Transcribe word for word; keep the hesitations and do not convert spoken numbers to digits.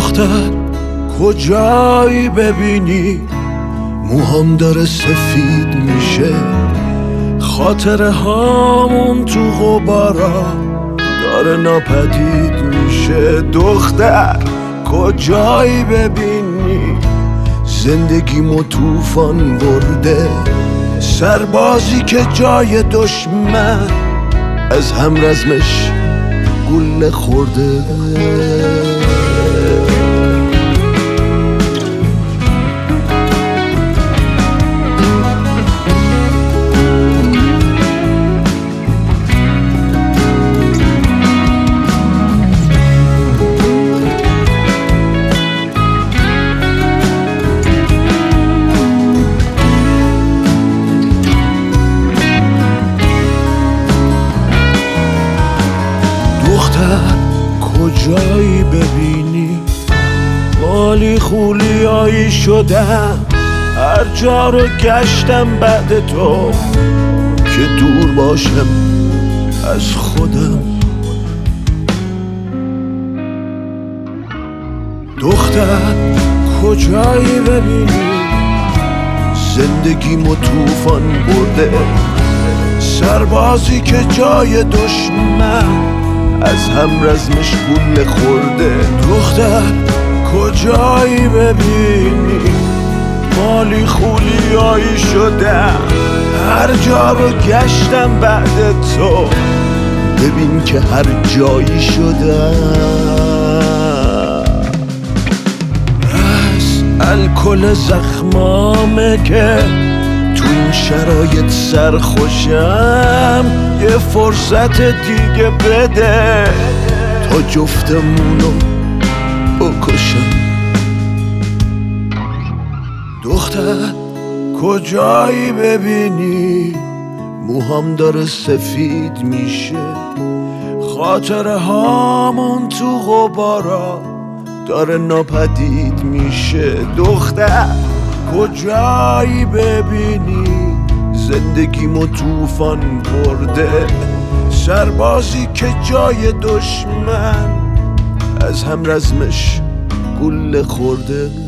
دختر کجایی ببینی موهام داره سفید میشه، خاطره هامون تو غبارا داره ناپدید میشه. دختر کجایی ببینی زندگیمو طوفان برده، سربازی که جای دشمن از همرزمش گله خورده. دختر کجایی ببینی مالی خولیایی شدم، هر جا رو گشتم بعد تو که دور باشم از خودم. دختر کجایی ببینی زندگیمو طوفان برده، سربازی که جای دشمن از همرزمش گله خورده. دختر کجایی ببینی مالی خولیایی شدم، هر جا رو گشتم بعد تو ببین که هر جایی شدم. از الکل زخمامه که تو این شرایط سرخوشم، یه فرصت دیگه بده تا جفتمونو بکشم. دختر کجایی ببینی موهام داره سفید میشه، خاطره هامون تو غبارا داره ناپدید میشه. دختر کجایی ببینی زندگیمو طوفان برده، سربازی که جای دشمن از همرزمش گله خورده.